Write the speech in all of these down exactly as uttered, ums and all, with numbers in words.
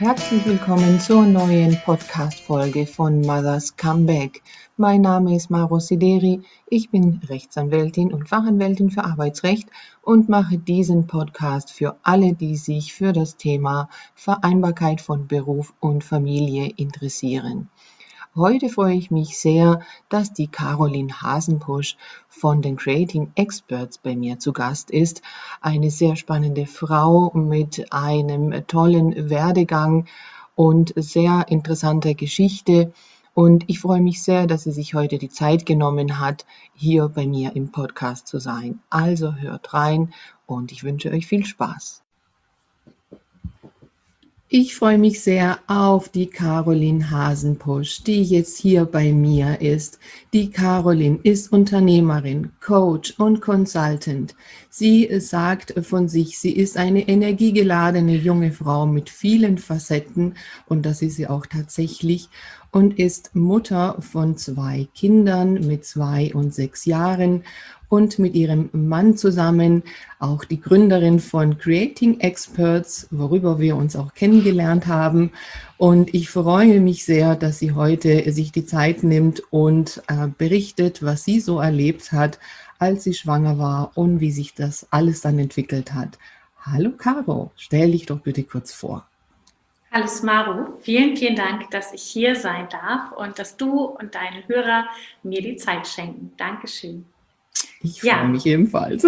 Herzlich willkommen zur neuen Podcast-Folge von Mothers Comeback. Mein Name ist Maro Sideri, ich bin Rechtsanwältin und Fachanwältin für Arbeitsrecht und mache diesen Podcast für alle, die sich für das Thema Vereinbarkeit von Beruf und Familie interessieren. Heute freue ich mich sehr, dass die Caroline Hasenpusch von den Creating Experts bei mir zu Gast ist. Eine sehr spannende Frau mit einem tollen Werdegang und sehr interessanter Geschichte. Und ich freue mich sehr, dass sie sich heute die Zeit genommen hat, hier bei mir im Podcast zu sein. Also hört rein und ich wünsche euch viel Spaß. Ich freue mich sehr auf die Caroline Hasenpusch, die jetzt hier bei mir ist. Die Caroline ist Unternehmerin, Coach und Consultant. Sie sagt von sich, sie ist eine energiegeladene junge Frau mit vielen Facetten und das ist sie auch tatsächlich und ist Mutter von zwei Kindern mit zwei und sechs Jahren und mit ihrem Mann zusammen auch die Gründerin von Creating Experts, worüber wir uns auch kennengelernt haben. Und ich freue mich sehr, dass sie heute sich die Zeit nimmt und äh, berichtet, was sie so erlebt hat, als sie schwanger war und wie sich das alles dann entwickelt hat. Hallo Caro, stell dich doch bitte kurz vor. Hallo Smaru, vielen, vielen Dank, dass ich hier sein darf und dass du und deine Hörer mir die Zeit schenken. Dankeschön. Ich freue ja. mich ebenfalls.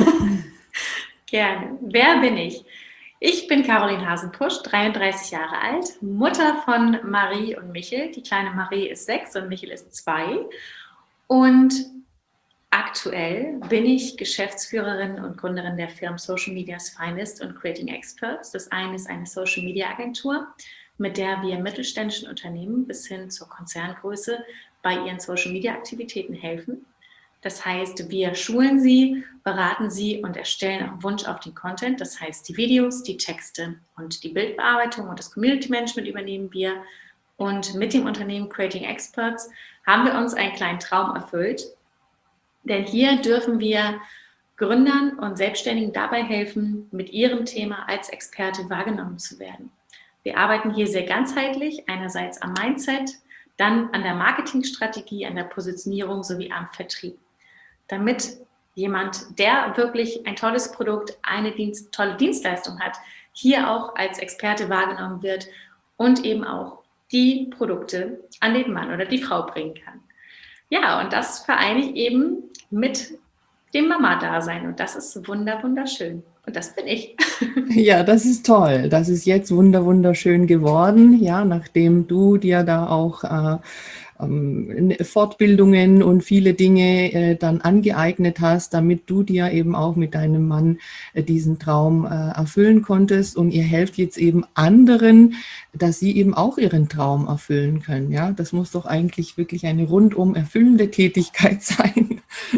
Gerne. Wer bin ich? Ich bin Caroline Hasenpusch, dreiunddreißig Jahre alt, Mutter von Marie und Michel. Die kleine Marie ist sechs und Michel ist zwei. Und aktuell bin ich Geschäftsführerin und Gründerin der Firmen Social Media's Finest und Creating Experts. Das eine ist eine Social Media Agentur, mit der wir mittelständischen Unternehmen bis hin zur Konzerngröße bei ihren Social Media Aktivitäten helfen. Das heißt, wir schulen sie, beraten sie und erstellen auf Wunsch auf den Content. Das heißt, die Videos, die Texte und die Bildbearbeitung und das Community Management übernehmen wir. Und mit dem Unternehmen Creating Experts haben wir uns einen kleinen Traum erfüllt. Denn hier dürfen wir Gründern und Selbstständigen dabei helfen, mit ihrem Thema als Experte wahrgenommen zu werden. Wir arbeiten hier sehr ganzheitlich, einerseits am Mindset, dann an der Marketingstrategie, an der Positionierung sowie am Vertrieb. Damit jemand, der wirklich ein tolles Produkt, eine Dienst, tolle Dienstleistung hat, hier auch als Experte wahrgenommen wird und eben auch die Produkte an den Mann oder die Frau bringen kann. Ja, und das vereine ich eben mit dem Mama-Dasein und das ist wunder, wunderschön. Und das bin ich. Ja, das ist toll. Das ist jetzt wunder, wunderschön geworden, ja, nachdem du dir da auch äh, ähm, Fortbildungen und viele Dinge äh, dann angeeignet hast, damit du dir eben auch mit deinem Mann äh, diesen Traum äh, erfüllen konntest und ihr helft jetzt eben anderen, dass sie eben auch ihren Traum erfüllen können, ja. Das muss doch eigentlich wirklich eine rundum erfüllende Tätigkeit sein.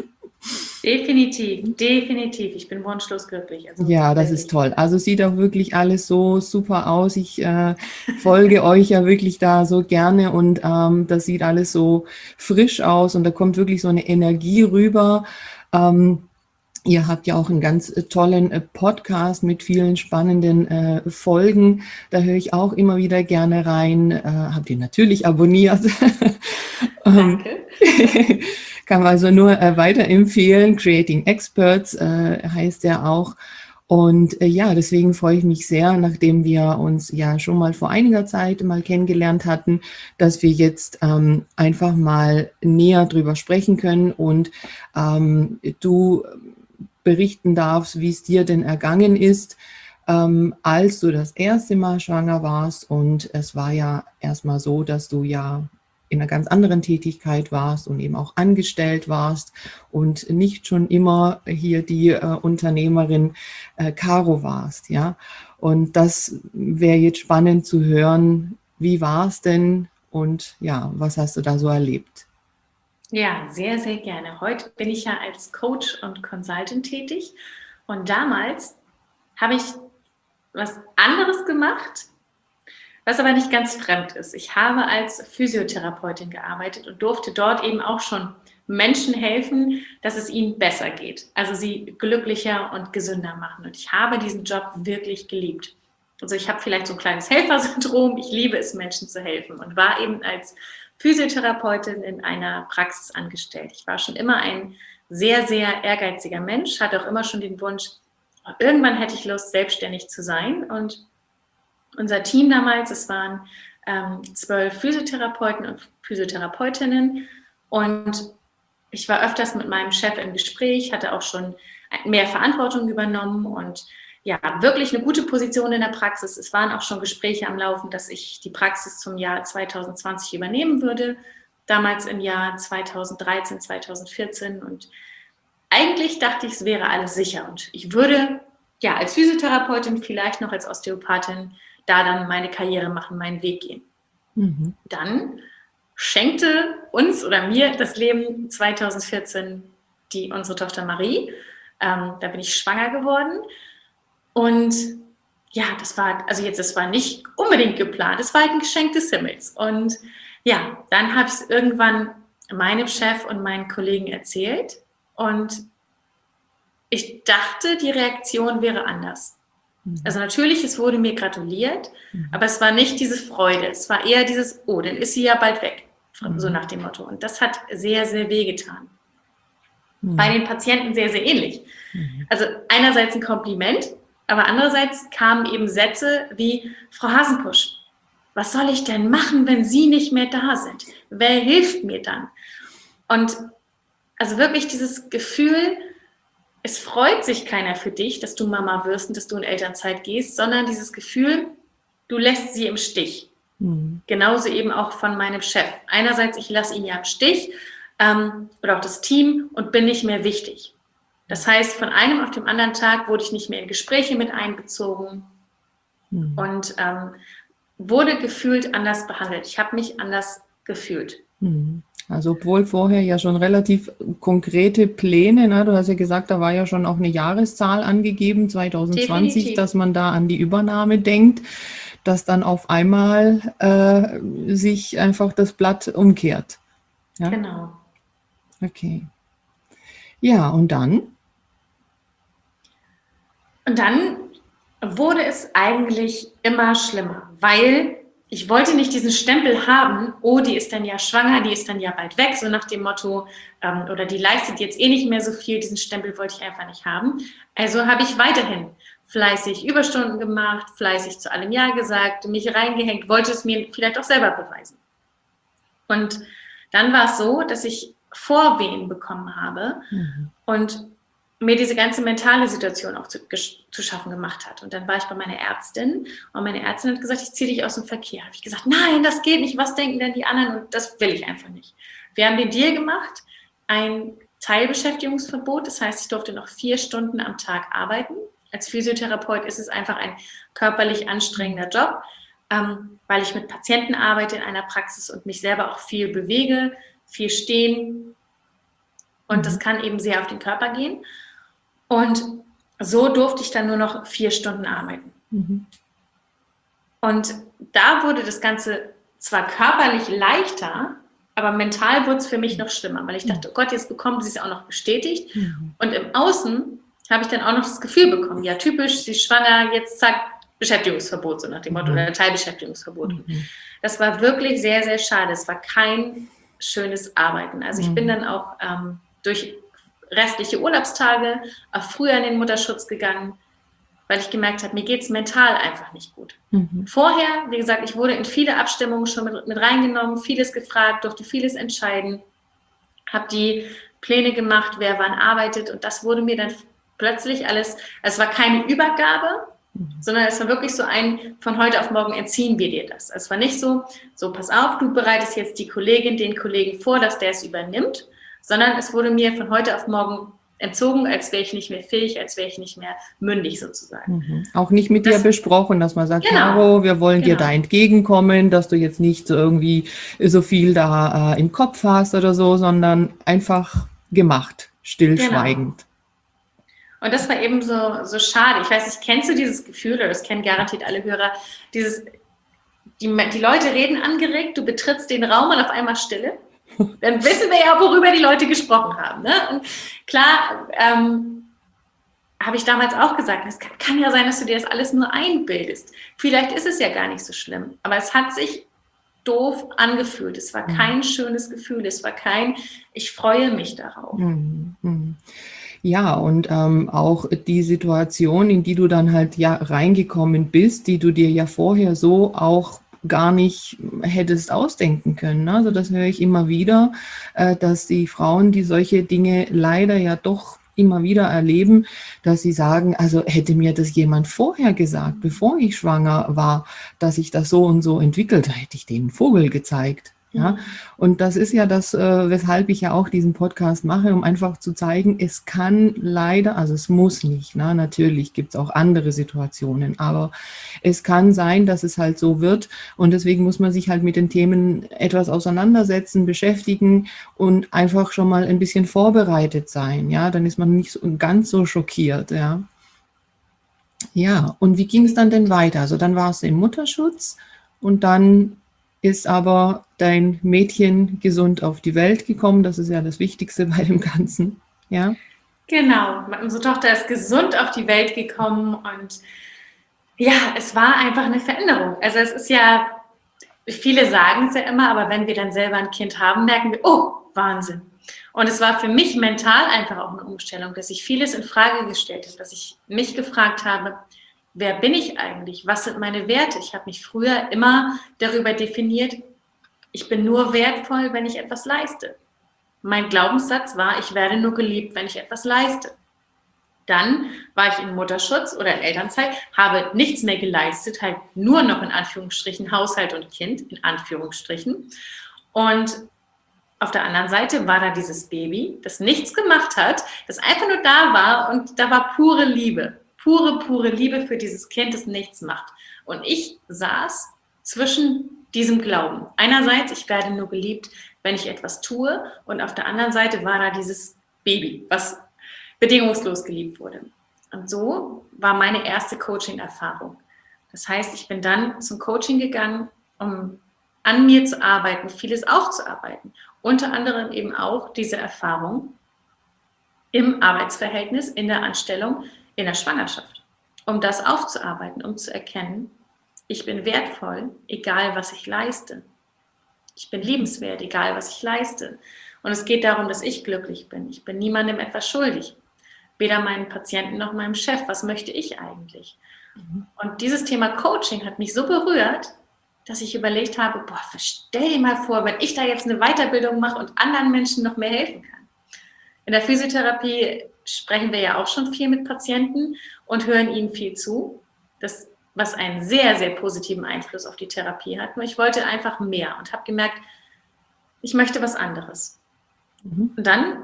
Definitiv, definitiv. Ich bin wunschlos glücklich. Also ja, das ist toll. Also sieht auch wirklich alles so super aus. Ich äh, folge euch ja wirklich da so gerne und ähm, das sieht alles so frisch aus und da kommt wirklich so eine Energie rüber. Ähm, Ihr habt ja auch einen ganz tollen äh, Podcast mit vielen spannenden äh, Folgen. Da höre ich auch immer wieder gerne rein. Äh, habt ihr natürlich abonniert. Danke. Kann man also nur äh, weiterempfehlen. Creating Experts äh, heißt er auch. Und äh, ja, deswegen freue ich mich sehr, nachdem wir uns ja schon mal vor einiger Zeit mal kennengelernt hatten, dass wir jetzt ähm, einfach mal näher drüber sprechen können und ähm, du berichten darfst, wie es dir denn ergangen ist, ähm, als du das erste Mal schwanger warst. Und es war ja erstmal so, dass du ja in einer ganz anderen Tätigkeit warst und eben auch angestellt warst und nicht schon immer hier die äh, Unternehmerin äh, Caro warst, ja. Und das wäre jetzt spannend zu hören, wie war es denn und ja, was hast du da so erlebt? Ja, sehr, sehr gerne. Heute bin ich ja als Coach und Consultant tätig und damals habe ich was anderes gemacht, was aber nicht ganz fremd ist. Ich habe als Physiotherapeutin gearbeitet und durfte dort eben auch schon Menschen helfen, dass es ihnen besser geht. Also sie glücklicher und gesünder machen. Und ich habe diesen Job wirklich geliebt. Also ich habe vielleicht so ein kleines Helfersyndrom. Ich liebe es, Menschen zu helfen und war eben als Physiotherapeutin in einer Praxis angestellt. Ich war schon immer ein sehr, sehr ehrgeiziger Mensch, hatte auch immer schon den Wunsch, irgendwann hätte ich Lust, selbstständig zu sein. Und unser Team damals, es waren ähm, zwölf Physiotherapeuten und Physiotherapeutinnen und ich war öfters mit meinem Chef im Gespräch, hatte auch schon mehr Verantwortung übernommen und ja, wirklich eine gute Position in der Praxis. Es waren auch schon Gespräche am Laufen, dass ich die Praxis zum Jahr zwanzig zwanzig übernehmen würde. Damals im Jahr zweitausenddreizehn, zweitausendvierzehn und eigentlich dachte ich, es wäre alles sicher und ich würde ja als Physiotherapeutin, vielleicht noch als Osteopathin, da dann meine Karriere machen, meinen Weg gehen. Mhm. Dann schenkte uns oder mir das Leben zweitausendvierzehn die, unsere Tochter Marie. Ähm, da bin ich schwanger geworden. Und ja, das war, also jetzt, das war nicht unbedingt geplant, es war halt ein Geschenk des Himmels. Und ja, dann habe ich es irgendwann meinem Chef und meinen Kollegen erzählt und ich dachte, die Reaktion wäre anders. Mhm. Also natürlich, es wurde mir gratuliert, mhm. aber es war nicht diese Freude, es war eher dieses, oh, dann ist sie ja bald weg, mhm. so nach dem Motto. Und das hat sehr, sehr wehgetan. Mhm. Bei den Patienten sehr, sehr ähnlich. Mhm. Also einerseits ein Kompliment, aber andererseits kamen eben Sätze wie, Frau Hasenpusch, was soll ich denn machen, wenn Sie nicht mehr da sind? Wer hilft mir dann? Und also wirklich dieses Gefühl, es freut sich keiner für dich, dass du Mama wirst und dass du in Elternzeit gehst, sondern dieses Gefühl, du lässt sie im Stich. Mhm. Genauso eben auch von meinem Chef. Einerseits, ich lasse ihn ja im Stich ähm, oder auch das Team und bin nicht mehr wichtig. Das heißt, von einem auf den anderen Tag wurde ich nicht mehr in Gespräche mit einbezogen mhm. und ähm, wurde gefühlt anders behandelt. Ich habe mich anders gefühlt. Mhm. Also obwohl vorher ja schon relativ konkrete Pläne, ne? Du hast ja gesagt, da war ja schon auch eine Jahreszahl angegeben, zwanzig zwanzig, Definitiv. Dass man da an die Übernahme denkt, dass dann auf einmal äh, sich einfach das Blatt umkehrt. Ja? Genau. Okay. Ja, und dann? Und dann wurde es eigentlich immer schlimmer, weil ich wollte nicht diesen Stempel haben, oh, die ist dann ja schwanger, die ist dann ja bald weg, so nach dem Motto, ähm, oder die leistet jetzt eh nicht mehr so viel, diesen Stempel wollte ich einfach nicht haben. Also habe ich weiterhin fleißig Überstunden gemacht, fleißig zu allem Ja gesagt, mich reingehängt, wollte es mir vielleicht auch selber beweisen. Und dann war es so, dass ich Vorwehen bekommen habe mhm. und mir diese ganze mentale Situation auch zu, zu schaffen gemacht hat. Und dann war ich bei meiner Ärztin und meine Ärztin hat gesagt, ich ziehe dich aus dem Verkehr. Habe ich gesagt, nein, das geht nicht, was denken denn die anderen? Und das will ich einfach nicht. Wir haben den Deal gemacht, ein Teilbeschäftigungsverbot, das heißt, ich durfte noch vier Stunden am Tag arbeiten. Als Physiotherapeut ist es einfach ein körperlich anstrengender Job, ähm, weil ich mit Patienten arbeite in einer Praxis und mich selber auch viel bewege, viel stehen. Und mhm. das kann eben sehr auf den Körper gehen. Und so durfte ich dann nur noch vier Stunden arbeiten. Mhm. Und da wurde das Ganze zwar körperlich leichter, aber mental wurde es für mich noch schlimmer, weil ich dachte, oh Gott, jetzt bekommt sie es auch noch bestätigt. Mhm. Und im Außen habe ich dann auch noch das Gefühl bekommen, ja typisch, sie ist schwanger, jetzt zack, Beschäftigungsverbot, so nach dem Motto, mhm. oder Teilbeschäftigungsverbot. Mhm. Das war wirklich sehr, sehr schade. Es war kein schönes Arbeiten. Also ich mhm. bin dann auch ähm, durch restliche Urlaubstage auch früher in den Mutterschutz gegangen, weil ich gemerkt habe, mir geht es mental einfach nicht gut. Mhm. Vorher, wie gesagt, ich wurde in viele Abstimmungen schon mit, mit reingenommen, vieles gefragt, durfte vieles entscheiden, habe die Pläne gemacht, wer wann arbeitet und das wurde mir dann plötzlich alles, es war keine Übergabe, mhm. sondern es war wirklich so ein, von heute auf morgen entziehen wir dir das. Es war nicht so, so pass auf, du bereitest jetzt die Kollegin, den Kollegen vor, dass der es übernimmt, sondern es wurde mir von heute auf morgen entzogen, als wäre ich nicht mehr fähig, als wäre ich nicht mehr mündig sozusagen. Mhm. Auch nicht mit das, dir besprochen, dass man sagt, genau, Caro, wir wollen genau. dir da entgegenkommen, dass du jetzt nicht so irgendwie so viel da äh, im Kopf hast oder so, sondern einfach gemacht, stillschweigend. Genau. Und das war eben so, so schade. Ich weiß nicht, kennst du dieses Gefühl, oder das kennen garantiert alle Hörer, dieses, die, die Leute reden angeregt, du betrittst den Raum und auf einmal Stille. Dann wissen wir ja, worüber die Leute gesprochen haben. Ne? Und klar, ähm, habe ich damals auch gesagt, es kann, kann ja sein, dass du dir das alles nur einbildest. Vielleicht ist es ja gar nicht so schlimm, aber es hat sich doof angefühlt. Es war kein mhm. schönes Gefühl, es war kein, ich freue mich darauf. Mhm. Ja, und ähm, auch die Situation, in die du dann halt ja reingekommen bist, die du dir ja vorher so auch gar nicht hättest ausdenken können. Also das höre ich immer wieder, äh, dass die Frauen, die solche Dinge leider ja doch immer wieder erleben, dass sie sagen, also hätte mir das jemand vorher gesagt, bevor ich schwanger war, dass ich das so und so entwickelt, da hätte ich denen einen Vogel gezeigt. Ja, und das ist ja das, äh, weshalb ich ja auch diesen Podcast mache, um einfach zu zeigen, es kann leider, also es muss nicht, na, natürlich gibt es auch andere Situationen, aber es kann sein, dass es halt so wird und deswegen muss man sich halt mit den Themen etwas auseinandersetzen, beschäftigen und einfach schon mal ein bisschen vorbereitet sein, ja, dann ist man nicht so, ganz so schockiert, ja. Ja, und wie ging es dann denn weiter? Also dann warst du im Mutterschutz und dann ist aber dein Mädchen gesund auf die Welt gekommen. Das ist ja das Wichtigste bei dem Ganzen. Ja? Genau, unsere Tochter ist gesund auf die Welt gekommen und ja, es war einfach eine Veränderung. Also es ist ja, viele sagen es ja immer, aber wenn wir dann selber ein Kind haben, merken wir, oh, Wahnsinn. Und es war für mich mental einfach auch eine Umstellung, dass ich vieles in Frage gestellt habe, dass ich mich gefragt habe, wer bin ich eigentlich? Was sind meine Werte? Ich habe mich früher immer darüber definiert, ich bin nur wertvoll, wenn ich etwas leiste. Mein Glaubenssatz war, ich werde nur geliebt, wenn ich etwas leiste. Dann war ich in Mutterschutz oder in Elternzeit, habe nichts mehr geleistet, halt nur noch in Anführungsstrichen Haushalt und Kind, in Anführungsstrichen. Und auf der anderen Seite war da dieses Baby, das nichts gemacht hat, das einfach nur da war und da war pure Liebe. Pure, pure Liebe für dieses Kind, das nichts macht. Und ich saß zwischen diesem Glauben. Einerseits, ich werde nur geliebt, wenn ich etwas tue. Und auf der anderen Seite war da dieses Baby, was bedingungslos geliebt wurde. Und so war meine erste Coaching-Erfahrung. Das heißt, ich bin dann zum Coaching gegangen, um an mir zu arbeiten, vieles aufzuarbeiten. Unter anderem eben auch diese Erfahrung im Arbeitsverhältnis, in der Anstellung, in der Schwangerschaft, um das aufzuarbeiten, um zu erkennen, ich bin wertvoll, egal was ich leiste. Ich bin liebenswert, egal was ich leiste. Und es geht darum, dass ich glücklich bin. Ich bin niemandem etwas schuldig. Weder meinen Patienten noch meinem Chef. Was möchte ich eigentlich? Mhm. Und dieses Thema Coaching hat mich so berührt, dass ich überlegt habe, boah, stell dir mal vor, wenn ich da jetzt eine Weiterbildung mache und anderen Menschen noch mehr helfen kann. In der Physiotherapie sprechen wir ja auch schon viel mit Patienten und hören ihnen viel zu, das, was einen sehr, sehr positiven Einfluss auf die Therapie hat. Nur ich wollte einfach mehr und habe gemerkt, ich möchte was anderes. Mhm. Und dann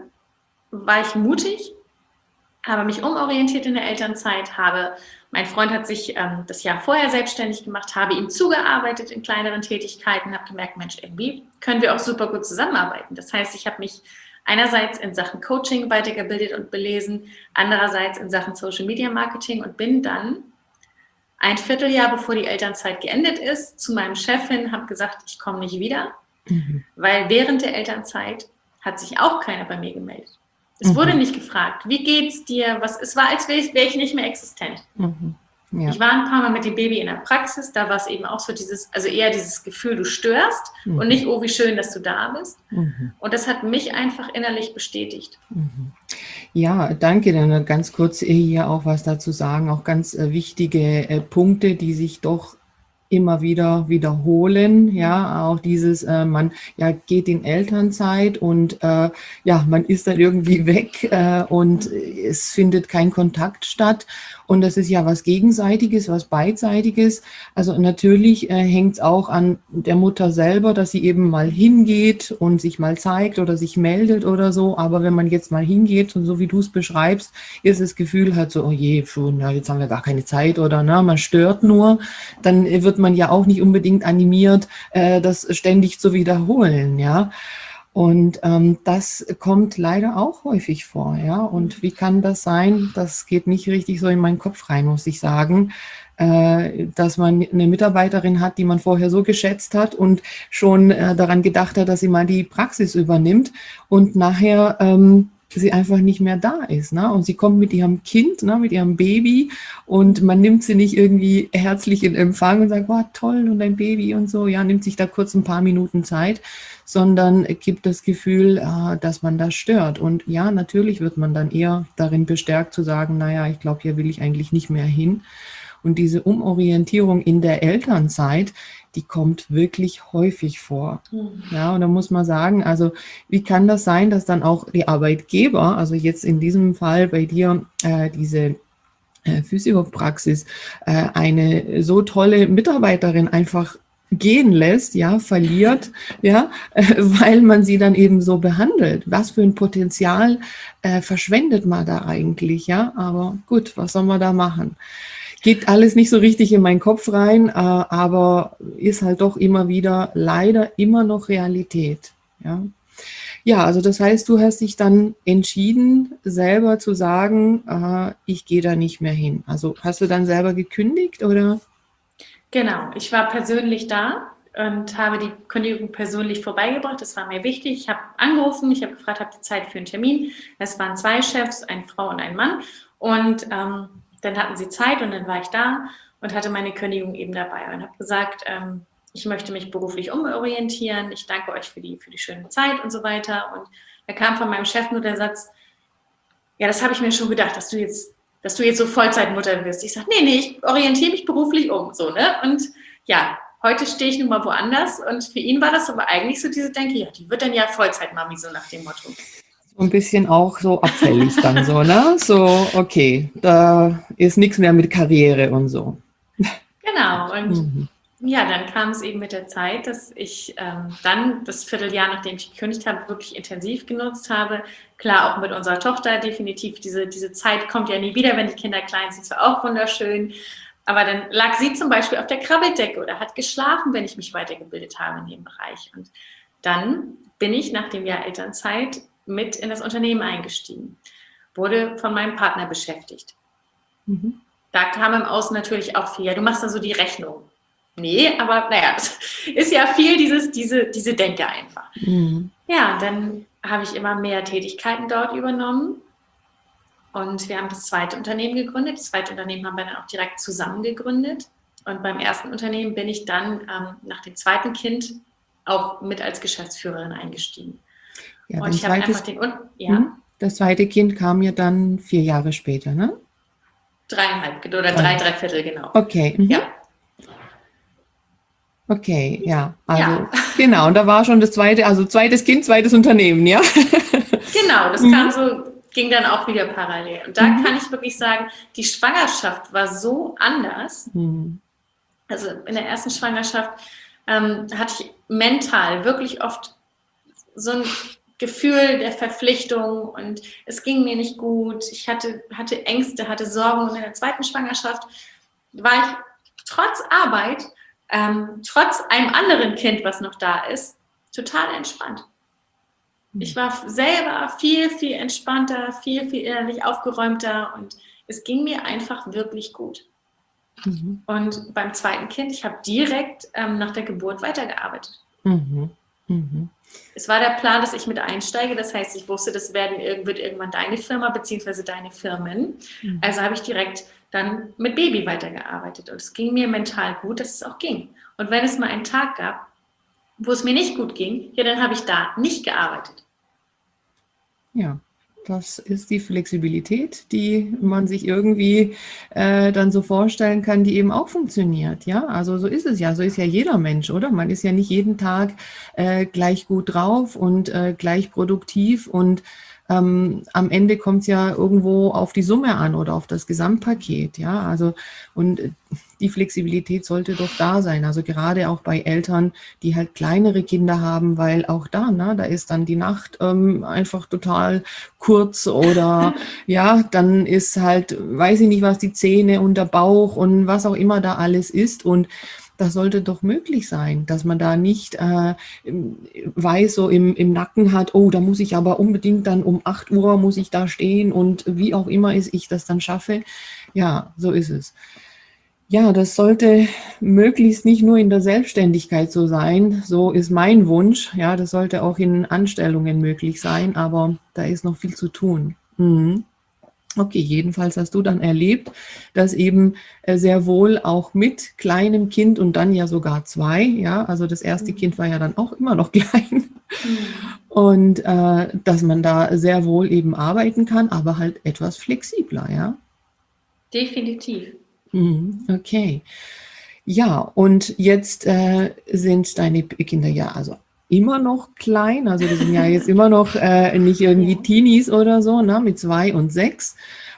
war ich mutig, habe mich umorientiert in der Elternzeit, habe, mein Freund hat sich ähm, das Jahr vorher selbstständig gemacht, habe ihm zugearbeitet in kleineren Tätigkeiten, habe gemerkt, Mensch, irgendwie können wir auch super gut zusammenarbeiten. Das heißt, ich habe mich einerseits in Sachen Coaching weitergebildet und belesen, andererseits in Sachen Social Media Marketing und bin dann ein Vierteljahr, bevor die Elternzeit geendet ist, zu meinem Chef hin, habe gesagt, ich komme nicht wieder, mhm. weil während der Elternzeit hat sich auch keiner bei mir gemeldet. Es mhm. wurde nicht gefragt, wie geht's dir? Was, es war, als wäre ich, wär ich nicht mehr existent. Mhm. Ja. Ich war ein paar Mal mit dem Baby in der Praxis, da war es eben auch so dieses, also eher dieses Gefühl, du störst mhm. und nicht, oh, wie schön, dass du da bist. Mhm. Und das hat mich einfach innerlich bestätigt. Mhm. Ja, danke. Dann ganz kurz hier auch was dazu sagen, auch ganz äh, wichtige äh, Punkte, die sich doch immer wieder wiederholen, ja, auch dieses, äh, man ja geht in Elternzeit und äh, ja, man ist dann irgendwie weg äh, und es findet kein Kontakt statt und das ist ja was Gegenseitiges, was Beidseitiges, also natürlich äh, hängt es auch an der Mutter selber, dass sie eben mal hingeht und sich mal zeigt oder sich meldet oder so, aber wenn man jetzt mal hingeht und so wie du es beschreibst, ist das Gefühl halt so, oh je, schon, ja, jetzt haben wir gar keine Zeit oder na, man stört nur, dann wird man ja auch nicht unbedingt animiert, äh, das ständig zu wiederholen, ja. Und ähm, das kommt leider auch häufig vor, ja. Und wie kann das sein? Das geht nicht richtig so in meinen Kopf rein, muss ich sagen, äh, dass man eine Mitarbeiterin hat, die man vorher so geschätzt hat und schon äh, daran gedacht hat, dass sie mal die Praxis übernimmt und nachher ähm, sie einfach nicht mehr da ist. Ne? Und sie kommt mit ihrem Kind, ne, mit ihrem Baby und man nimmt sie nicht irgendwie herzlich in Empfang und sagt, wow, toll und dein Baby und so, ja, nimmt sich da kurz ein paar Minuten Zeit, sondern gibt das Gefühl, dass man das stört. Und ja, natürlich wird man dann eher darin bestärkt zu sagen, naja, ich glaube, hier will ich eigentlich nicht mehr hin. Und diese Umorientierung in der Elternzeit, die kommt wirklich häufig vor. Mhm. Ja, und da muss man sagen, also wie kann das sein, dass dann auch die Arbeitgeber, also jetzt in diesem Fall bei dir äh, diese äh, Physiopraxis, äh, eine so tolle Mitarbeiterin einfach gehen lässt, ja, verliert, ja, äh, weil man sie dann eben so behandelt. Was für ein Potenzial äh, verschwendet man da eigentlich, ja? Aber gut, was soll man da machen? Geht alles nicht so richtig in meinen Kopf rein, äh, aber ist halt doch immer wieder leider immer noch Realität. Ja, ja, also das heißt, du hast dich dann entschieden, selber zu sagen, äh, ich gehe da nicht mehr hin. Also hast du dann selber gekündigt oder? Genau, ich war persönlich da und habe die Kündigung persönlich vorbeigebracht. Das war mir wichtig. Ich habe angerufen, ich habe gefragt, habt ihr Zeit für einen Termin? Es waren zwei Chefs, eine Frau und ein Mann. Und ähm, dann hatten sie Zeit und dann war ich da und hatte meine Kündigung eben dabei und habe gesagt, ähm, ich möchte mich beruflich umorientieren, ich danke euch für die, für die schöne Zeit und so weiter. Und da kam von meinem Chef nur der Satz, ja, das habe ich mir schon gedacht, dass du jetzt, dass du jetzt so Vollzeitmutter wirst. Ich sage, nee, nee, ich orientiere mich beruflich um. So, ne? Und ja, heute stehe ich nun mal woanders und für ihn war das aber eigentlich so diese Denke, ja, die wird dann ja Vollzeitmami, so nach dem Motto. Ein bisschen auch so abfällig dann so, ne? So, okay, da ist nichts mehr mit Karriere und so. Genau, und mhm. ja, dann kam es eben mit der Zeit, dass ich ähm, dann das Vierteljahr, nachdem ich gekündigt habe, wirklich intensiv genutzt habe. Klar, auch mit unserer Tochter definitiv, diese, diese Zeit kommt ja nie wieder, wenn die Kinder klein sind, das war auch wunderschön. Aber dann lag sie zum Beispiel auf der Krabbeldecke oder hat geschlafen, wenn ich mich weitergebildet habe in dem Bereich. Und dann bin ich nach dem Jahr Elternzeit mit in das Unternehmen eingestiegen, wurde von meinem Partner beschäftigt. Mhm. Da kam im Außen natürlich auch viel, ja, du machst da so die Rechnung. Nee, aber naja, es ist ja viel dieses, diese, diese Denke einfach. Mhm. Ja, dann habe ich immer mehr Tätigkeiten dort übernommen und wir haben das zweite Unternehmen gegründet. Das zweite Unternehmen haben wir dann auch direkt zusammen gegründet und beim ersten Unternehmen bin ich dann ähm, nach dem zweiten Kind auch mit als Geschäftsführerin eingestiegen. Ja, und ich habe einfach den, ja. Das zweite Kind kam ja dann vier Jahre später, ne? Dreieinhalb oder drei, drei Viertel, genau. Okay. Mhm. Ja. Okay, ja. Also, ja. Genau. Und da war schon das zweite, also zweites Kind, zweites Unternehmen, ja? Genau, das mhm. kam so, ging dann auch wieder parallel. Und da mhm. kann ich wirklich sagen, die Schwangerschaft war so anders. Mhm. Also in der ersten Schwangerschaft ähm, hatte ich mental wirklich oft so ein Gefühl der Verpflichtung und es ging mir nicht gut. Ich hatte, hatte Ängste, hatte Sorgen und in der zweiten Schwangerschaft war ich trotz Arbeit, ähm, trotz einem anderen Kind, was noch da ist, total entspannt. Ich war selber viel, viel entspannter, viel, viel innerlich aufgeräumter und es ging mir einfach wirklich gut. Mhm. Und beim zweiten Kind, ich habe direkt ähm, nach der Geburt weitergearbeitet. Mhm. Mhm. Es war der Plan, dass ich mit einsteige. Das heißt, ich wusste, das werden, wird irgendwann deine Firma bzw. deine Firmen. Mhm. Also habe ich direkt dann mit Baby weitergearbeitet. Und es ging mir mental gut, dass es auch ging. Und wenn es mal einen Tag gab, wo es mir nicht gut ging, ja, dann habe ich da nicht gearbeitet. Ja, das ist die Flexibilität, die man sich irgendwie äh, dann so vorstellen kann, die eben auch funktioniert. Ja, also so ist es ja, so ist ja jeder Mensch, oder? Man ist ja nicht jeden Tag äh, gleich gut drauf und äh, gleich produktiv und ähm, am Ende kommt es ja irgendwo auf die Summe an oder auf das Gesamtpaket. Ja, also und die Flexibilität sollte doch da sein. Also gerade auch bei Eltern, die halt kleinere Kinder haben, weil auch da, ne, da ist dann die Nacht ähm, einfach total kurz oder ja, dann ist halt, weiß ich nicht was, die Zähne und der Bauch und was auch immer da alles ist und das sollte doch möglich sein, dass man da nicht äh, weiß, so im, im Nacken hat, oh, da muss ich aber unbedingt dann um acht Uhr muss ich da stehen und wie auch immer ist, ich das dann schaffe. Ja, so ist es. Ja, das sollte möglichst nicht nur in der Selbstständigkeit so sein. So ist mein Wunsch. Ja, das sollte auch in Anstellungen möglich sein, aber da ist noch viel zu tun. Mhm. Okay, jedenfalls hast du dann erlebt, dass eben äh, sehr wohl auch mit kleinem Kind und dann ja sogar zwei, ja, also das erste Kind war ja dann auch immer noch klein Mhm. und äh, dass man da sehr wohl eben arbeiten kann, aber halt etwas flexibler, ja. Definitiv. Mhm, okay. Ja, und jetzt äh, sind deine Kinder ja also immer noch klein, also das sind ja jetzt immer noch äh, nicht irgendwie Ja. Teenies oder so, ne, mit zwei und sechs.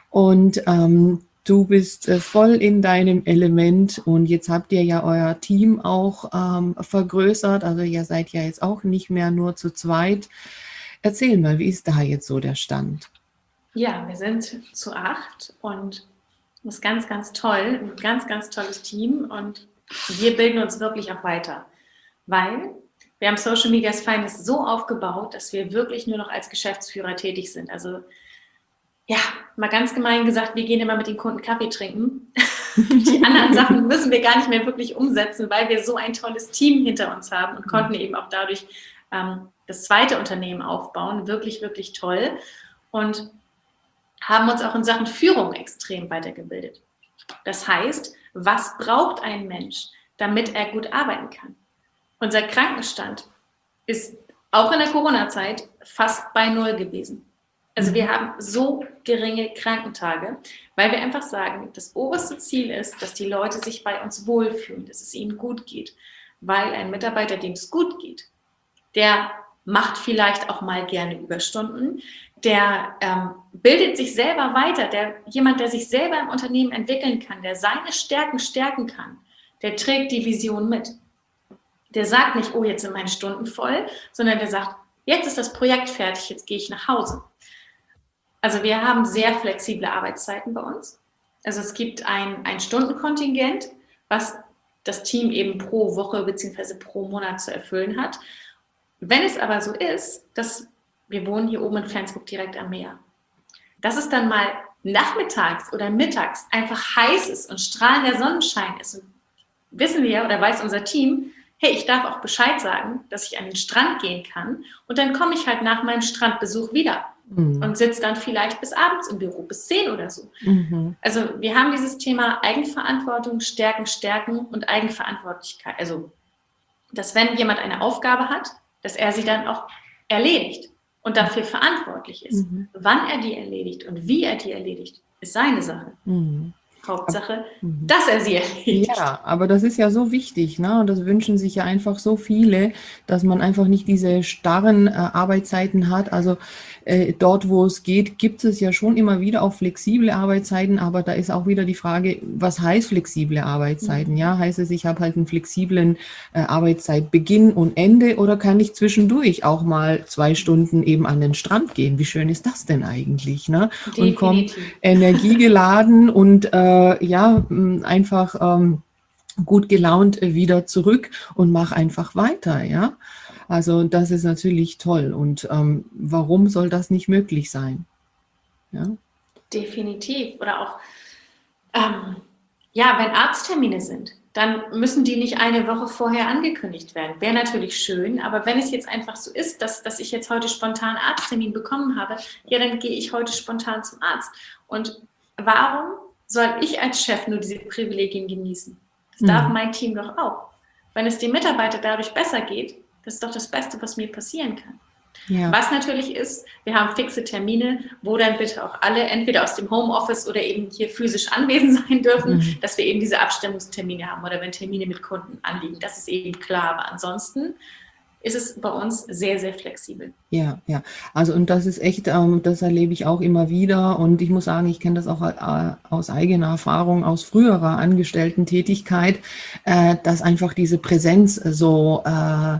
Und ähm, du bist äh, voll in deinem Element und jetzt habt ihr ja euer Team auch ähm, vergrößert, also ihr seid ja jetzt auch nicht mehr nur zu zweit. Erzähl mal, wie ist da jetzt so der Stand? Ja, wir sind zu acht und das ist ganz, ganz toll, ein ganz, ganz tolles Team und wir bilden uns wirklich auch weiter, weil wir haben Social Media Finance so aufgebaut, dass wir wirklich nur noch als Geschäftsführer tätig sind. Also ja, mal ganz gemein gesagt, wir gehen immer mit den Kunden Kaffee trinken. Die anderen Sachen müssen wir gar nicht mehr wirklich umsetzen, weil wir so ein tolles Team hinter uns haben und konnten eben auch dadurch ähm, das zweite Unternehmen aufbauen. Wirklich, wirklich toll. Und haben uns auch in Sachen Führung extrem weitergebildet. Das heißt, was braucht ein Mensch, damit er gut arbeiten kann? Unser Krankenstand ist auch in der Corona-Zeit fast bei Null gewesen. Also wir haben so geringe Krankentage, weil wir einfach sagen, das oberste Ziel ist, dass die Leute sich bei uns wohlfühlen, dass es ihnen gut geht. Weil ein Mitarbeiter, dem es gut geht, der macht vielleicht auch mal gerne Überstunden, der ähm, bildet sich selber weiter, der, jemand, der sich selber im Unternehmen entwickeln kann, der seine Stärken stärken kann, der trägt die Vision mit. Der sagt nicht, oh, jetzt sind meine Stunden voll, sondern der sagt, jetzt ist das Projekt fertig, jetzt gehe ich nach Hause. Also wir haben sehr flexible Arbeitszeiten bei uns. Also es gibt ein, ein Stundenkontingent, was das Team eben pro Woche bzw. pro Monat zu erfüllen hat. Wenn es aber so ist, dass wir wohnen hier oben in Flensburg direkt am Meer, dass es dann mal nachmittags oder mittags einfach heiß ist und strahlender Sonnenschein ist, und wissen wir oder weiß unser Team, hey, ich darf auch Bescheid sagen, dass ich an den Strand gehen kann und dann komme ich halt nach meinem Strandbesuch wieder mhm. und sitze dann vielleicht bis abends im Büro, bis zehn oder so. Mhm. Also wir haben dieses Thema Eigenverantwortung, Stärken, Stärken und Eigenverantwortlichkeit. Also, dass wenn jemand eine Aufgabe hat, dass er sie dann auch erledigt und dafür verantwortlich ist. Mhm. Wann er die erledigt und wie er die erledigt, ist seine Sache. Mhm. Hauptsache, mhm. dass er sie erledigt. Ja, aber das ist ja so wichtig, ne? Und das wünschen sich ja einfach so viele, dass man einfach nicht diese starren äh, Arbeitszeiten hat. Also äh, dort, wo es geht, gibt es ja schon immer wieder auch flexible Arbeitszeiten, aber da ist auch wieder die Frage, was heißt flexible Arbeitszeiten? Mhm. Ja, heißt es, ich habe halt einen flexiblen äh, Arbeitszeitbeginn und Ende oder kann ich zwischendurch auch mal zwei Stunden eben an den Strand gehen? Wie schön ist das denn eigentlich, ne? Definitiv. Und komme energiegeladen und äh, ja, einfach ähm, gut gelaunt wieder zurück und mach einfach weiter, ja. Also das ist natürlich toll. Und ähm, warum soll das nicht möglich sein? Ja? Definitiv. Oder auch, ähm, ja, wenn Arzttermine sind, dann müssen die nicht eine Woche vorher angekündigt werden. Wäre natürlich schön, aber wenn es jetzt einfach so ist, dass, dass ich jetzt heute spontan einen Arzttermin bekommen habe, ja, dann gehe ich heute spontan zum Arzt. Und warum soll ich als Chef nur diese Privilegien genießen? Das darf mhm. mein Team doch auch. Wenn es den Mitarbeitern dadurch besser geht, das ist doch das Beste, was mir passieren kann. Ja. Was natürlich ist, wir haben fixe Termine, wo dann bitte auch alle entweder aus dem Homeoffice oder eben hier physisch anwesend sein dürfen, mhm. dass wir eben diese Abstimmungstermine haben oder wenn Termine mit Kunden anliegen. Das ist eben klar, aber ansonsten ist es bei uns sehr, sehr flexibel. Ja, ja. Also und das ist echt, ähm, das erlebe ich auch immer wieder und ich muss sagen, ich kenne das auch äh, aus eigener Erfahrung, aus früherer Angestellten-Tätigkeit, äh, dass einfach diese Präsenz so äh,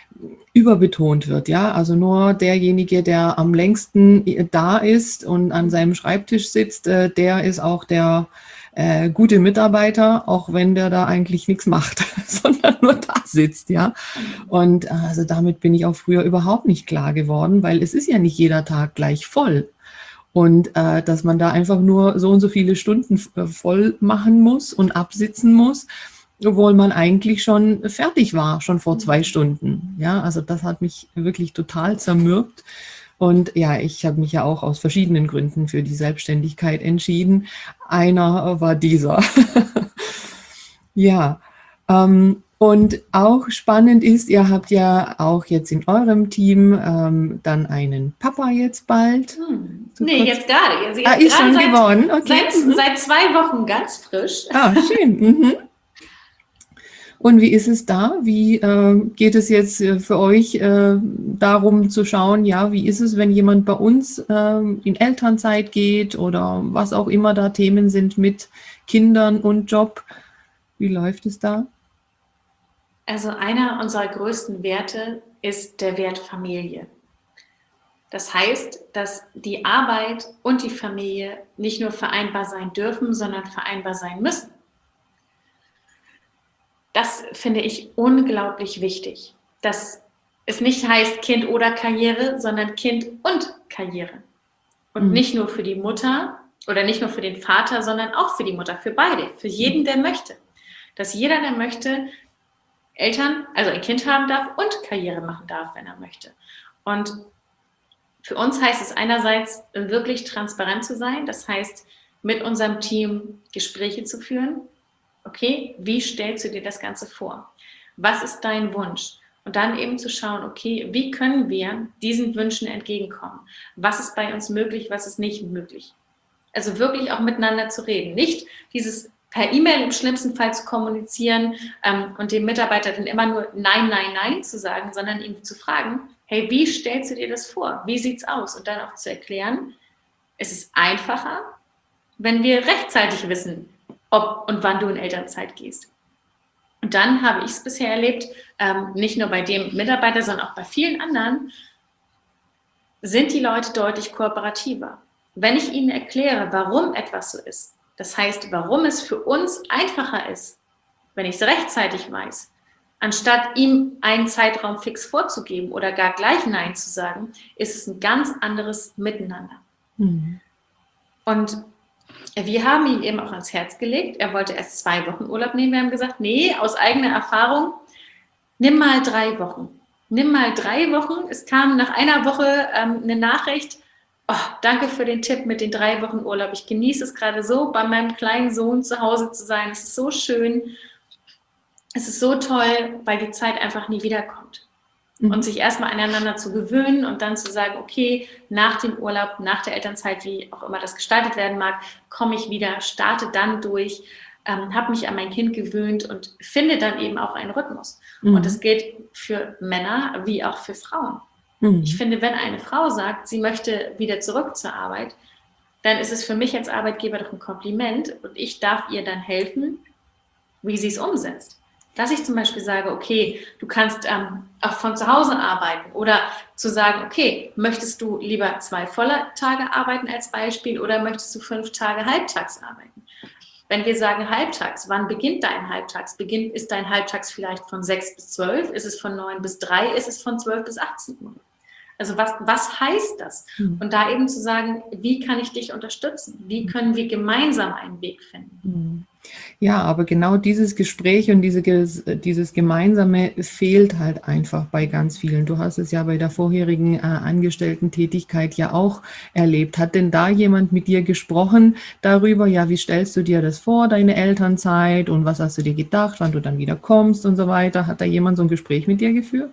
überbetont wird, ja, also nur derjenige, der am längsten da ist und an seinem Schreibtisch sitzt, äh, der ist auch der äh, gute Mitarbeiter, auch wenn der da eigentlich nichts macht, sondern nur da sitzt, ja. Und also damit bin ich auch früher überhaupt nicht klar geworden, weil es ist ja nicht jeder Tag gleich voll. Und äh, dass man da einfach nur so und so viele Stunden äh, voll machen muss und absitzen muss, obwohl man eigentlich schon fertig war, schon vor zwei Stunden. Ja, also das hat mich wirklich total zermürbt. Und ja, ich habe mich ja auch aus verschiedenen Gründen für die Selbstständigkeit entschieden. Einer war dieser. Ja, ähm, und auch spannend ist, ihr habt ja auch jetzt in eurem Team ähm, dann einen Papa jetzt bald. Hm. So Nee, kurz- jetzt gerade. Also Ah, jetzt ist gerade schon seit, geworden, okay. seit, Mhm. seit zwei Wochen ganz frisch. Ah, schön. Mhm. Und wie ist es da? Wie äh, geht es jetzt äh, für euch äh, darum zu schauen, ja, wie ist es, wenn jemand bei uns äh, in Elternzeit geht oder was auch immer da Themen sind mit Kindern und Job? Wie läuft es da? Also einer unserer größten Werte ist der Wert Familie. Das heißt, dass die Arbeit und die Familie nicht nur vereinbar sein dürfen, sondern vereinbar sein müssen. Das finde ich unglaublich wichtig, dass es nicht heißt Kind oder Karriere, sondern Kind und Karriere. Und Mhm. nicht nur für die Mutter oder nicht nur für den Vater, sondern auch für die Mutter, für beide, für jeden, der möchte. Dass jeder, der möchte, Eltern, also ein Kind haben darf und Karriere machen darf, wenn er möchte. Und für uns heißt es einerseits, wirklich transparent zu sein, das heißt, mit unserem Team Gespräche zu führen. Okay, wie stellst du dir das Ganze vor? Was ist dein Wunsch? Und dann eben zu schauen, okay, wie können wir diesen Wünschen entgegenkommen? Was ist bei uns möglich, was ist nicht möglich? Also wirklich auch miteinander zu reden. Nicht dieses per E-Mail im schlimmsten Fall zu kommunizieren ähm, und dem Mitarbeiter dann immer nur Nein, Nein, Nein zu sagen, sondern ihm zu fragen, hey, wie stellst du dir das vor? Wie sieht's aus? Und dann auch zu erklären, es ist einfacher, wenn wir rechtzeitig wissen, ob und wann du in Elternzeit gehst. Und dann habe ich es bisher erlebt, ähm, nicht nur bei dem Mitarbeiter, sondern auch bei vielen anderen, sind die Leute deutlich kooperativer. Wenn ich ihnen erkläre, warum etwas so ist, das heißt, warum es für uns einfacher ist, wenn ich es rechtzeitig weiß, anstatt ihm einen Zeitraum fix vorzugeben oder gar gleich Nein zu sagen, ist es ein ganz anderes Miteinander. Mhm. Und wir haben ihm eben auch ans Herz gelegt, er wollte erst zwei Wochen Urlaub nehmen. Wir haben gesagt, nee, aus eigener Erfahrung, nimm mal drei Wochen. Nimm mal drei Wochen. Es kam nach einer Woche ähm, eine Nachricht, oh, danke für den Tipp mit den drei Wochen Urlaub. Ich genieße es gerade so, bei meinem kleinen Sohn zu Hause zu sein. Es ist so schön. Es ist so toll, weil die Zeit einfach nie wiederkommt. Mhm. Und sich erstmal aneinander zu gewöhnen und dann zu sagen, okay, nach dem Urlaub, nach der Elternzeit, wie auch immer das gestaltet werden mag, komme ich wieder, starte dann durch, ähm, habe mich an mein Kind gewöhnt und finde dann eben auch einen Rhythmus. Mhm. Und das gilt für Männer wie auch für Frauen. Mhm. Ich finde, wenn eine Frau sagt, sie möchte wieder zurück zur Arbeit, dann ist es für mich als Arbeitgeber doch ein Kompliment und ich darf ihr dann helfen, wie sie es umsetzt. Dass ich zum Beispiel sage, okay, du kannst ähm, auch von zu Hause arbeiten oder zu sagen, okay, möchtest du lieber zwei volle Tage arbeiten als Beispiel oder möchtest du fünf Tage halbtags arbeiten? Wenn wir sagen halbtags, wann beginnt dein Halbtags? Beginnt, ist dein Halbtags vielleicht von sechs bis zwölf? Ist es von neun bis drei? Ist es von zwölf bis achtzehn Uhr? Also was, was heißt das? Mhm. Und da eben zu sagen, wie kann ich dich unterstützen? Wie können wir gemeinsam einen Weg finden? Mhm. Ja, aber genau dieses Gespräch und diese, dieses Gemeinsame fehlt halt einfach bei ganz vielen. Du hast es ja bei der vorherigen äh, Angestellten-Tätigkeit ja auch erlebt. Hat denn da jemand mit dir gesprochen darüber, ja, wie stellst du dir das vor, deine Elternzeit und was hast du dir gedacht, wann du dann wieder kommst und so weiter? Hat da jemand so ein Gespräch mit dir geführt?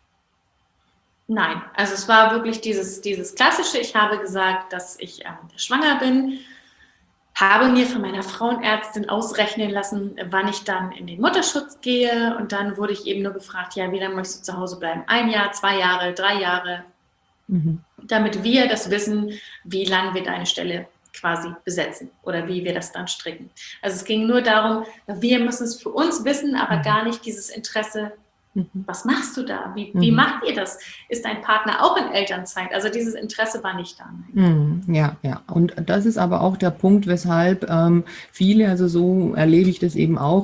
Nein, also es war wirklich dieses, dieses Klassische. Ich habe gesagt, dass ich äh, schwanger bin, habe mir von meiner Frauenärztin ausrechnen lassen, wann ich dann in den Mutterschutz gehe. Und dann wurde ich eben nur gefragt, ja, wie lange möchtest du zu Hause bleiben? Ein Jahr, zwei Jahre, drei Jahre. Mhm. Damit wir das wissen, wie lange wir deine Stelle quasi besetzen oder wie wir das dann stricken. Also es ging nur darum, wir müssen es für uns wissen, aber mhm. gar nicht dieses Interesse, was machst du da? Wie, wie mhm. macht ihr das? Ist dein Partner auch in Elternzeit? Also dieses Interesse war nicht da. Mhm. Ja, ja. Und das ist aber auch der Punkt, weshalb ähm, viele, also so erlebe ich das eben auch, da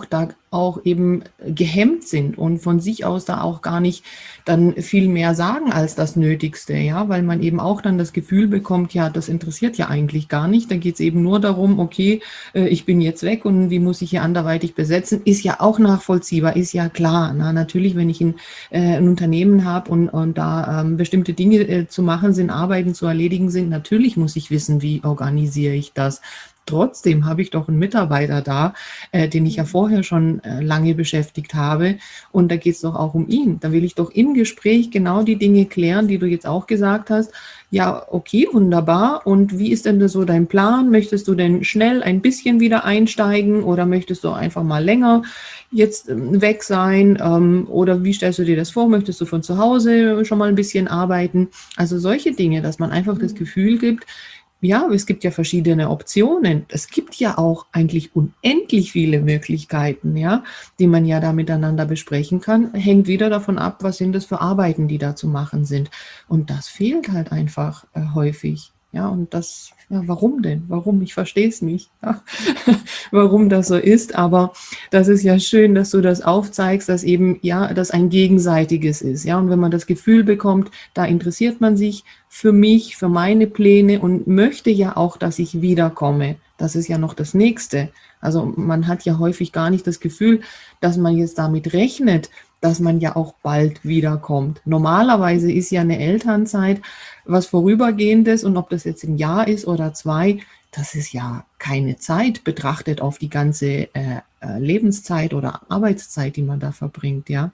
auch eben gehemmt sind und von sich aus da auch gar nicht dann viel mehr sagen als das Nötigste, ja, weil man eben auch dann das Gefühl bekommt, ja, das interessiert ja eigentlich gar nicht, da geht es eben nur darum, okay, äh, ich bin jetzt weg und wie muss ich hier anderweitig besetzen, ist ja auch nachvollziehbar, ist ja klar, na, natürlich, wenn ich ein, äh, ein Unternehmen habe und, und da ähm, bestimmte Dinge äh, zu machen sind, Arbeiten zu erledigen sind, natürlich muss ich wissen, wie organisiere ich das. Trotzdem habe ich doch einen Mitarbeiter da, äh, den ich ja vorher schon äh, lange beschäftigt habe. Und da geht es doch auch um ihn. Da will ich doch im Gespräch genau die Dinge klären, die du jetzt auch gesagt hast. Ja, okay, wunderbar. Und wie ist denn so dein Plan? Möchtest du denn schnell ein bisschen wieder einsteigen oder möchtest du einfach mal länger jetzt ähm, weg sein? Ähm, oder wie stellst du dir das vor? Möchtest du von zu Hause schon mal ein bisschen arbeiten? Also solche Dinge, dass man einfach das Gefühl gibt, ja, es gibt ja verschiedene Optionen. Es gibt ja auch eigentlich unendlich viele Möglichkeiten, ja, die man ja da miteinander besprechen kann. Hängt wieder davon ab, was sind das für Arbeiten, die da zu machen sind. Und das fehlt halt einfach äh, häufig. Ja, und das, ja, warum denn? Warum? Ich verstehe es nicht, ja, warum das so ist. Aber das ist ja schön, dass du das aufzeigst, dass eben, ja, das ein gegenseitiges ist. Ja, und wenn man das Gefühl bekommt, da interessiert man sich für mich, für meine Pläne und möchte ja auch, dass ich wiederkomme. Das ist ja noch das Nächste. Also man hat ja häufig gar nicht das Gefühl, dass man jetzt damit rechnet, dass man ja auch bald wiederkommt. Normalerweise ist ja eine Elternzeit was Vorübergehendes und ob das jetzt ein Jahr ist oder zwei, das ist ja keine Zeit betrachtet auf die ganze äh, Lebenszeit oder Arbeitszeit, die man da verbringt, ja.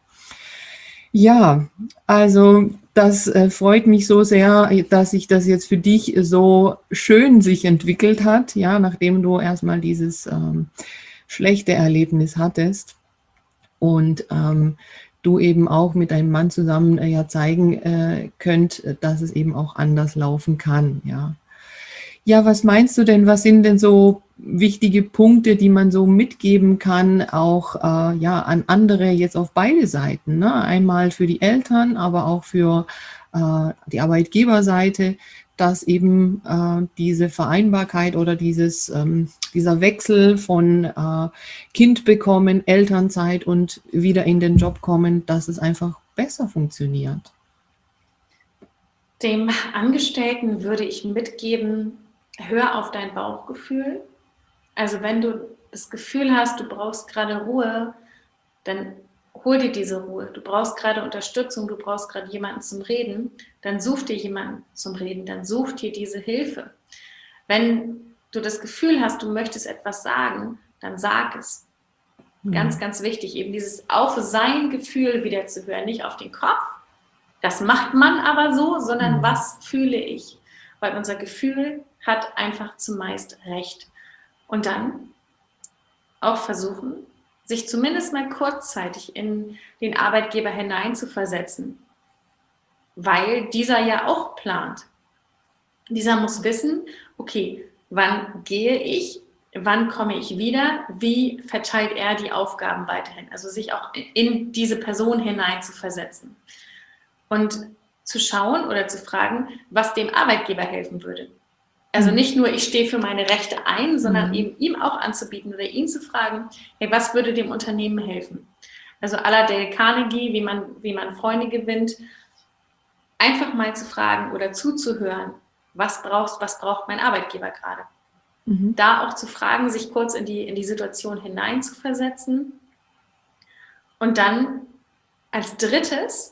Ja, also das äh, freut mich so sehr, dass sich das jetzt für dich so schön sich entwickelt hat, ja, nachdem du erstmal dieses ähm, schlechte Erlebnis hattest und ähm, du eben auch mit deinem Mann zusammen äh, ja zeigen äh, könnt, dass es eben auch anders laufen kann, ja. Ja, was meinst du denn, was sind denn so wichtige Punkte, die man so mitgeben kann, auch äh, ja, an andere jetzt auf beide Seiten, ne? Einmal für die Eltern, aber auch für äh, die Arbeitgeberseite, dass eben äh, diese Vereinbarkeit oder dieses, ähm, dieser Wechsel von äh, Kind bekommen, Elternzeit und wieder in den Job kommen, dass es einfach besser funktioniert? Dem Angestellten würde ich mitgeben, hör auf dein Bauchgefühl. Also wenn du das Gefühl hast, du brauchst gerade Ruhe, dann hol dir diese Ruhe. Du brauchst gerade Unterstützung, du brauchst gerade jemanden zum Reden, dann such dir jemanden zum Reden, dann such dir diese Hilfe. Wenn du das Gefühl hast, du möchtest etwas sagen, dann sag es. Mhm. Ganz, ganz wichtig, eben dieses auf sein Gefühl wieder zu hören, nicht auf den Kopf. Das macht man aber so, sondern mhm. was fühle ich? Weil unser Gefühl hat einfach zumeist recht. Und dann auch versuchen, sich zumindest mal kurzzeitig in den Arbeitgeber hineinzuversetzen, weil dieser ja auch plant. Dieser muss wissen, okay, wann gehe ich, wann komme ich wieder, wie verteilt er die Aufgaben weiterhin, also sich auch in diese Person hineinzuversetzen und zu schauen oder zu fragen, was dem Arbeitgeber helfen würde. Also nicht nur, ich stehe für meine Rechte ein, sondern mhm. eben ihm auch anzubieten oder ihn zu fragen, hey, was würde dem Unternehmen helfen? Also à la Dale Carnegie, wie man, wie man Freunde gewinnt, einfach mal zu fragen oder zuzuhören, was brauchst, was braucht mein Arbeitgeber gerade? Mhm. Da auch zu fragen, sich kurz in die, in die Situation hineinzuversetzen und dann als drittes,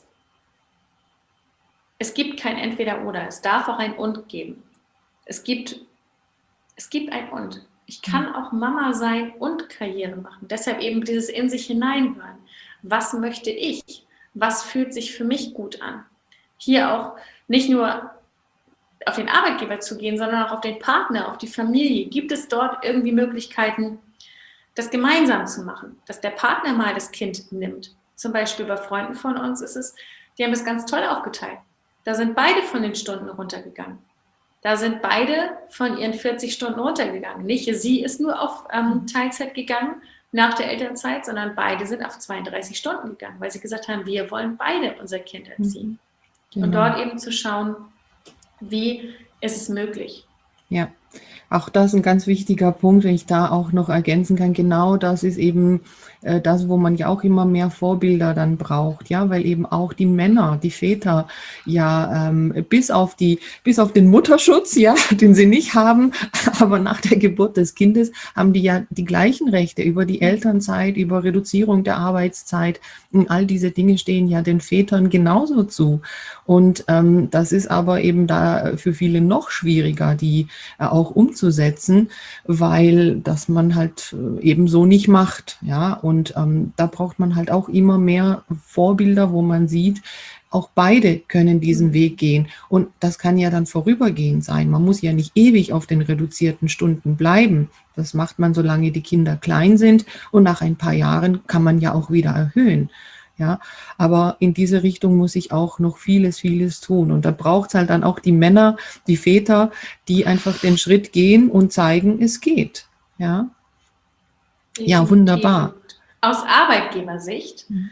es gibt kein Entweder-Oder, es darf auch ein Und geben. Es gibt, es gibt ein Und. Ich kann auch Mama sein und Karriere machen. Deshalb eben dieses in sich hineinhören. Was möchte ich? Was fühlt sich für mich gut an? Hier auch nicht nur auf den Arbeitgeber zu gehen, sondern auch auf den Partner, auf die Familie. Gibt es dort irgendwie Möglichkeiten, das gemeinsam zu machen? Dass der Partner mal das Kind nimmt. Zum Beispiel bei Freunden von uns ist es, die haben es ganz toll aufgeteilt. Da sind beide von den Stunden runtergegangen. Da sind beide von ihren vierzig Stunden runtergegangen. Nicht sie ist nur auf ähm, Teilzeit gegangen nach der Elternzeit, sondern beide sind auf zweiunddreißig Stunden gegangen, weil sie gesagt haben, wir wollen beide unser Kind erziehen. Mhm. Genau. Und dort eben zu schauen, wie ist es möglich. Ja, Auch das ist ein ganz wichtiger Punkt, wenn ich da auch noch ergänzen kann. Genau das ist eben äh, das, wo man ja auch immer mehr Vorbilder dann braucht, ja, weil eben auch die Männer, die Väter ja ähm, bis auf die, bis auf den Mutterschutz, ja, den sie nicht haben, aber nach der Geburt des Kindes haben die ja die gleichen Rechte über die Elternzeit, über Reduzierung der Arbeitszeit. Und all diese Dinge stehen ja den Vätern genauso zu. Und ähm, das ist aber eben da für viele noch schwieriger, die äh, auch umzusetzen, weil das man halt äh, eben so nicht macht. Ja, und ähm, da braucht man halt auch immer mehr Vorbilder, wo man sieht, auch beide können diesen Weg gehen. Und das kann ja dann vorübergehend sein. Man muss ja nicht ewig auf den reduzierten Stunden bleiben. Das macht man, solange die Kinder klein sind. Und nach ein paar Jahren kann man ja auch wieder erhöhen. Ja, aber in diese Richtung muss ich auch noch vieles, vieles tun. Und da braucht es halt dann auch die Männer, die Väter, die einfach den Schritt gehen und zeigen, es geht. Ja, ja, wunderbar. Und aus Arbeitgebersicht mhm.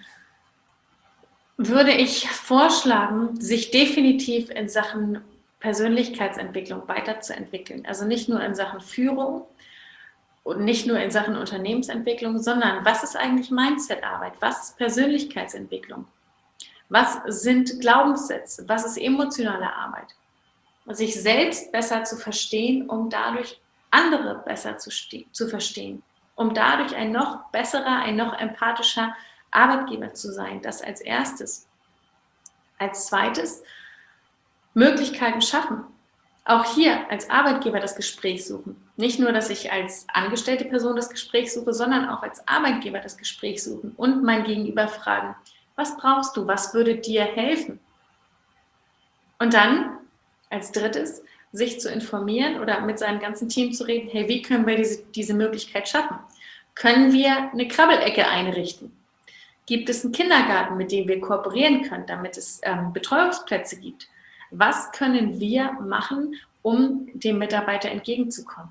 würde ich vorschlagen, sich definitiv in Sachen Persönlichkeitsentwicklung weiterzuentwickeln. Also nicht nur in Sachen Führung und nicht nur in Sachen Unternehmensentwicklung, sondern was ist eigentlich Mindset-Arbeit? Was ist Persönlichkeitsentwicklung? Was sind Glaubenssätze? Was ist emotionale Arbeit? Sich selbst besser zu verstehen, um dadurch andere besser zu, zu verstehen, um dadurch ein noch besserer, ein noch empathischer Arbeitgeber zu sein. Das als erstes. Als zweites, Möglichkeiten schaffen. Auch hier als Arbeitgeber das Gespräch suchen. Nicht nur, dass ich als angestellte Person das Gespräch suche, sondern auch als Arbeitgeber das Gespräch suchen und mein Gegenüber fragen, was brauchst du, was würde dir helfen? Und dann als drittes, sich zu informieren oder mit seinem ganzen Team zu reden, hey, wie können wir diese, diese Möglichkeit schaffen? Können wir eine Krabbelecke einrichten? Gibt es einen Kindergarten, mit dem wir kooperieren können, damit es ähm, Betreuungsplätze gibt? Was können wir machen, um dem Mitarbeiter entgegenzukommen?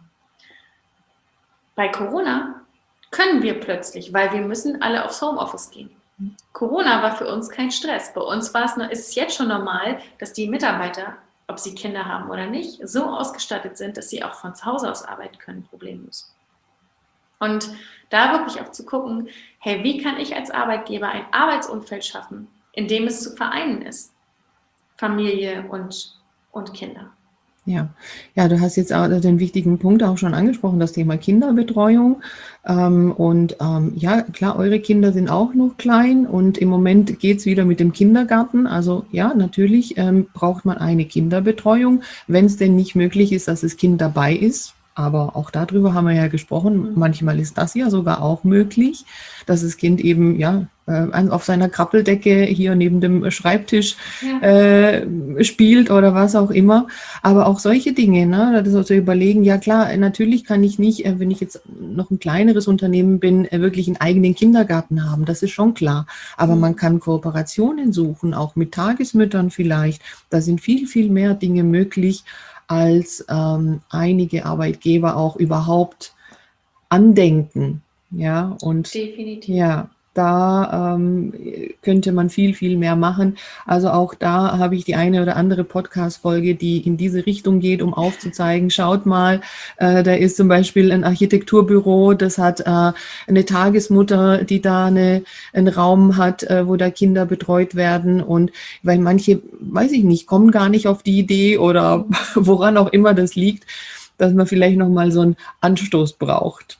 Bei Corona können wir plötzlich, weil wir müssen alle aufs Homeoffice gehen. Corona war für uns kein Stress. Bei uns war es, ist es jetzt schon normal, dass die Mitarbeiter, ob sie Kinder haben oder nicht, so ausgestattet sind, dass sie auch von zu Hause aus arbeiten können, problemlos. Und da wirklich auch zu gucken, hey, wie kann ich als Arbeitgeber ein Arbeitsumfeld schaffen, in dem es zu vereinen ist? Familie und, und Kinder. Ja. Ja, du hast jetzt auch den wichtigen Punkt auch schon angesprochen, das Thema Kinderbetreuung. Ähm, und ähm, ja, klar, eure Kinder sind auch noch klein und im Moment geht es wieder mit dem Kindergarten. Also ja, natürlich ähm, braucht man eine Kinderbetreuung, wenn es denn nicht möglich ist, dass das Kind dabei ist. Aber auch darüber haben wir ja gesprochen. Manchmal ist das ja sogar auch möglich, dass das Kind eben ja auf seiner Krabbeldecke hier neben dem Schreibtisch ja. äh, spielt oder was auch immer. Aber auch solche Dinge, ne, das zu überlegen, ja klar, natürlich kann ich nicht, wenn ich jetzt noch ein kleineres Unternehmen bin, wirklich einen eigenen Kindergarten haben. Das ist schon klar. Aber mhm. man kann Kooperationen suchen, auch mit Tagesmüttern vielleicht. Da sind viel, viel mehr Dinge möglich, als ähm, einige Arbeitgeber auch überhaupt andenken. Ja, und definitiv. Ja, da ähm, könnte man viel, viel mehr machen. Also auch da habe ich die eine oder andere Podcast-Folge, die in diese Richtung geht, um aufzuzeigen, schaut mal, äh, da ist zum Beispiel ein Architekturbüro, das hat äh, eine Tagesmutter, die da eine, einen Raum hat, äh, wo da Kinder betreut werden. Und weil manche, weiß ich nicht, kommen gar nicht auf die Idee oder woran auch immer das liegt, dass man vielleicht nochmal so einen Anstoß braucht.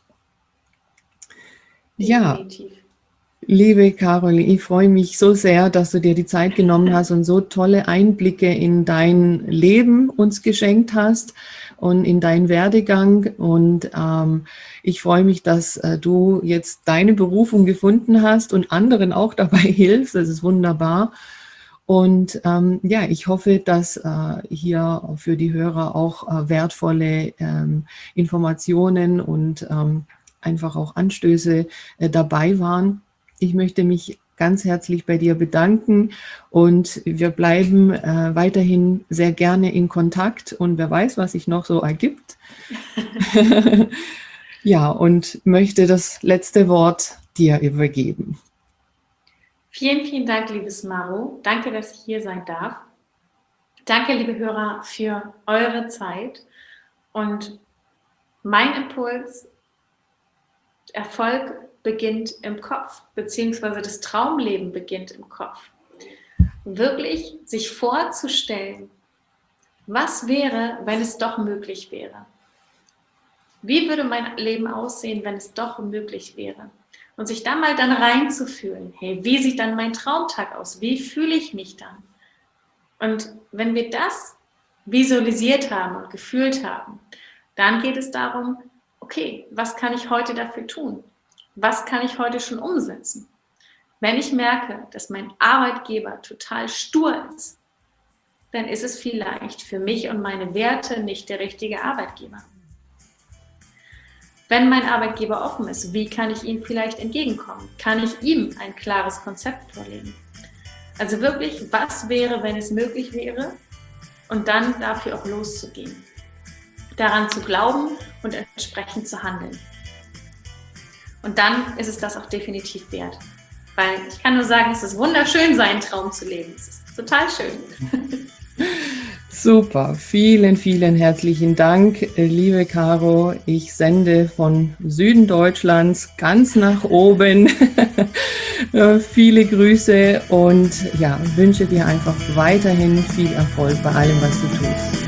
Definitiv. Ja. Liebe Caroline, ich freue mich so sehr, dass du dir die Zeit genommen hast und so tolle Einblicke in dein Leben uns geschenkt hast und in deinen Werdegang. Und ähm, ich freue mich, dass äh, du jetzt deine Berufung gefunden hast und anderen auch dabei hilfst. Das ist wunderbar. Und ähm, ja, ich hoffe, dass äh, hier für die Hörer auch äh, wertvolle ähm, Informationen und ähm, einfach auch Anstöße äh, dabei waren. Ich möchte mich ganz herzlich bei dir bedanken und wir bleiben äh, weiterhin sehr gerne in Kontakt und wer weiß, was sich noch so ergibt. Ja, und möchte das letzte Wort dir übergeben. Vielen, vielen Dank, liebes Maro. Danke, dass ich hier sein darf. Danke, liebe Hörer, für eure Zeit. Und Mein Impuls: Erfolg beginnt im Kopf, beziehungsweise das Traumleben beginnt im Kopf. Wirklich sich vorzustellen, was wäre, wenn es doch möglich wäre? Wie würde mein Leben aussehen, wenn es doch möglich wäre? Und sich dann mal dann reinzufühlen, hey, wie sieht dann mein Traumtag aus? Wie fühle ich mich dann? Und wenn wir das visualisiert haben und gefühlt haben, dann geht es darum, okay, was kann ich heute dafür tun? Was kann ich heute schon umsetzen? Wenn ich merke, dass mein Arbeitgeber total stur ist, dann ist es vielleicht für mich und meine Werte nicht der richtige Arbeitgeber. Wenn mein Arbeitgeber offen ist, wie kann ich ihm vielleicht entgegenkommen? Kann ich ihm ein klares Konzept vorlegen? Also wirklich, was wäre, wenn es möglich wäre? Und dann dafür auch loszugehen. Daran zu glauben und entsprechend zu handeln. Und dann ist es das auch definitiv wert. Weil ich kann nur sagen, es ist wunderschön, seinen Traum zu leben. Es ist total schön. Super, vielen, vielen herzlichen Dank, liebe Caro. Ich sende von Süden Deutschlands ganz nach oben viele Grüße und ja, wünsche dir einfach weiterhin viel Erfolg bei allem, was du tust.